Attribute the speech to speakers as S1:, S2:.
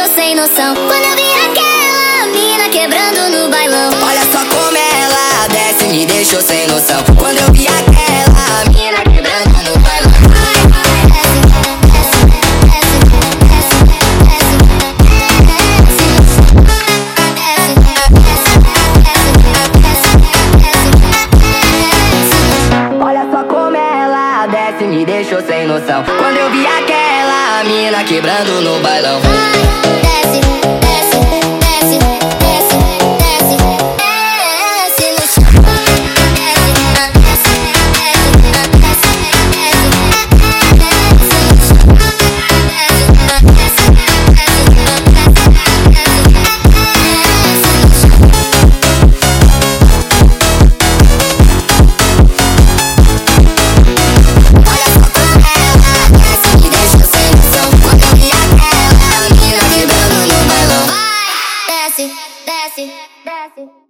S1: deixou sem noção. Quando eu vi aquela mina quebrando no bailão.
S2: Olha só como ela desce, me deixou sem noção. Quando eu vi aquela mina quebrando no bailão. Olha só como ela desce, me deixou sem noção. Quando eu vi aquela mina quebrando no bailão.
S1: Desce, desce, desce, desce, desce, desce no chão. Desce, desce, desce, desce, desce, desce.